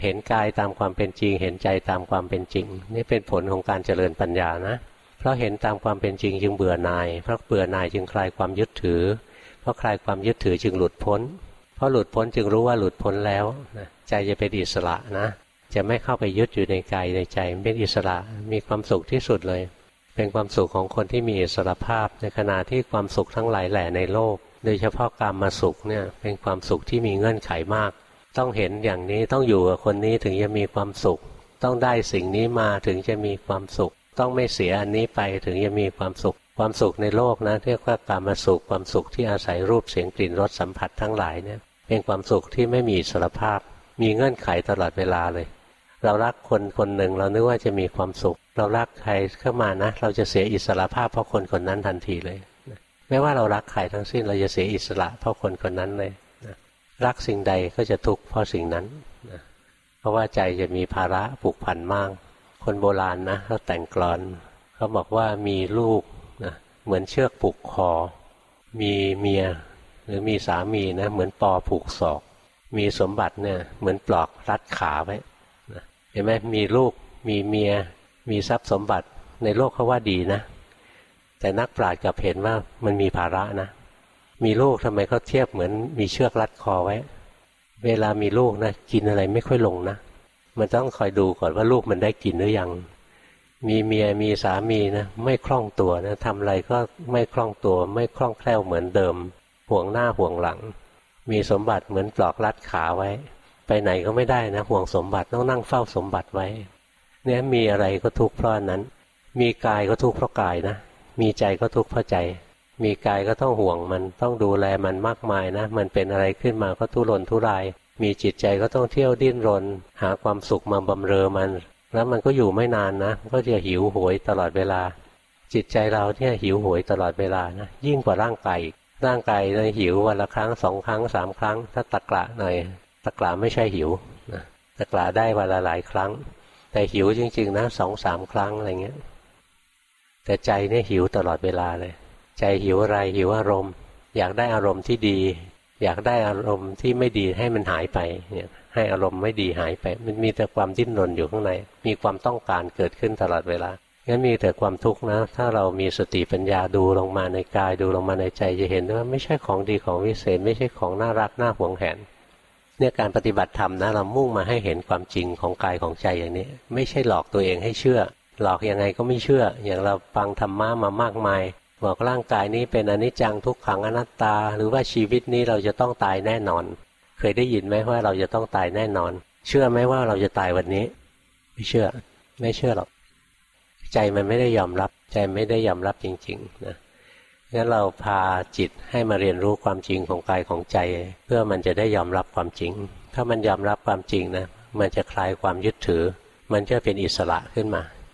เห็นกายตามความเป็นจริงเห็นใจตามความเป็นจริงนี่เป็นผลของการเจริญปัญญานะเพราะเห็นตามความเป็นจริงจึงเบื่อหน่ายเพราะเบื่อหน่ายจึงคลายความยึดถือเพราะคลายความยึดถือจึงหลุดพ้นเพราะหลุดพ้นจึงรู้ว่าหลุดพ้นแล้วใจจะเป็นอิสระนะจะไม่เข้าไปยึดอยู่ในกายในใจเป็นอิสระมีความสุขที่สุดเลยเป็นความสุขของคนที่มีอิสรภาพในขณะที่ความสุขทั้งหลายแหล่ในโลกโดยเฉพาะกามสุขเนี่ยเป็นความสุขที่มีเงื่อนไขมากต้องเห็นอย่างนี้ต้องอยู่กับคนนี้ถึงจะมีความสุขต้องได้สิ่งนี้มาถึงจะมีความสุขต้องไม่เสียอันนี้ไปถึงจะมีความสุขความสุขในโลกนะเรียกว่ากามสุขความสุขที่อาศัยรูปเสียงกลิ่นรสสัมผัสทั้งหลายเนี่ยเป็นความสุขที่ไม่มีอิสรภาพมีเงื่อนไขตลอดเวลาเลยเรารักคนคนหนึ่งเรานึกว่าจะมีความสุขเรารักใครเข้ามานะเราจะเสียอิสรภาพเพราะคนคนนั้นทันทีเลยไม่ว่าเรารักใครทั้งสิ้นเราจะเสียอิสระเพราะคนคนนั้นเลยรักสิ่งใดก็จะทุกข์เพราะสิ่งนั้นเพราะว่าใจจะมีภาระผูกพันมากคนโบราณนะเขาแต่งกลอนเขาบอกว่ามีลูกนะเหมือนเชือกผูกคอมีเมียหรือมีสามีนะเหมือนปอผูกศอกมีสมบัติเนี่ยเหมือนปลอกรัดขาไว้นะเห็นไหมมีลูกมีเมียมีทรัพย์สมบัติในโลกเขาว่าดีนะแต่นักปราชญ์กลับเห็นว่ามันมีภาระนะมีลูกทำไมเขาเทียบเหมือนมีเชือกรัดคอไว้เวลามีลูกนะกินอะไรไม่ค่อยลงนะมันต้องคอยดูก่อนว่าลูกมันได้กินหรือยังมีเมียมีสามีนะไม่คล่องตัวนะทำอะไรก็ไม่คล่องตัวไม่คล่องแคล่วเหมือนเดิมห่วงหน้าห่วงหลังมีสมบัติเหมือนปลอกรัดขาไว้ไปไหนก็ไม่ได้นะห่วงสมบัติต้องนั่งเฝ้าสมบัติไว้เนี่ยมีอะไรก็ทุกข์เพราะนั้นมีกายก็ทุกข์เพราะกายนะมีใจก็ทุกข์เพราะใจมีกายก็ต้องห่วงมันต้องดูแลมันมากมายนะมันเป็นอะไรขึ้นมาก็ทุรนทุรายมีจิตใจก็ต้องเที่ยวดิ้นรนหาความสุขมาบำเรอมันแล้วมันก็อยู่ไม่นานนะก็จะหิวโหยตลอดเวลาจิตใจเราเนี่ยหิวโหยตลอดเวลานะยิ่งกว่าร่างกายร่างกายเนี่ยหิววันละครั้ง2 ครั้ง3 ครั้งถ้าตะกละหน่อยตะกละไม่ใช่หิวนะตะกละได้วันละหลายครั้งแต่หิวจริงๆนะ2-3 ครั้งอะไรเงี้ยแต่ใจเนี่ยหิวตลอดเวลาเลยใจหิวอะไรหิวอารมณ์อยากได้อารมณ์ที่ดีอยากได้อารมณ์ที่ไม่ดีให้มันหายไปเนี่ยให้อารมณ์ไม่ดีหายไปมันมีแต่ความดิ้นรนอยู่ข้างในมีความต้องการเกิดขึ้นตลอดเวลางั้นมีแต่ความทุกข์นะถ้าเรามีสติปัญญาดูลงมาในกายดูลงมาในใจจะเห็นว่าไม่ใช่ของดีของวิเศษไม่ใช่ของน่ารักน่าหวงแหนเนี่ยการปฏิบัติธรรมนะเรามุ่งมาให้เห็นความจริงของกายของใจอย่างนี้ไม่ใช่หลอกตัวเองให้เชื่อหลอกยังไงก็ไม่เชื่ออย่างเราฟังธรรมะมามากมายบอกร่างกายนี้เป็นอนิจจังทุกขังอนัตตาหรือว่าชีวิตนี้เราจะต้องตายแน่นอนเคยได้ยินไหมว่าเราจะต้องตายแน่นอนเชื่อไหมว่าเราจะตายวันนี้ไม่เชื่อหรอกใจมันไม่ได้ยอมรับใจไม่ได้ยอมรับจริงๆนะงั้นเราพาจิตให้มาเรียนรู้ความจริงของกายของใจเพื่อมันจะได้ยอมรับความจริงถ้ามันยอมรับความจริงนะมันจะคลายความยึดถือมันจะเป็นอิสระขึ้นมา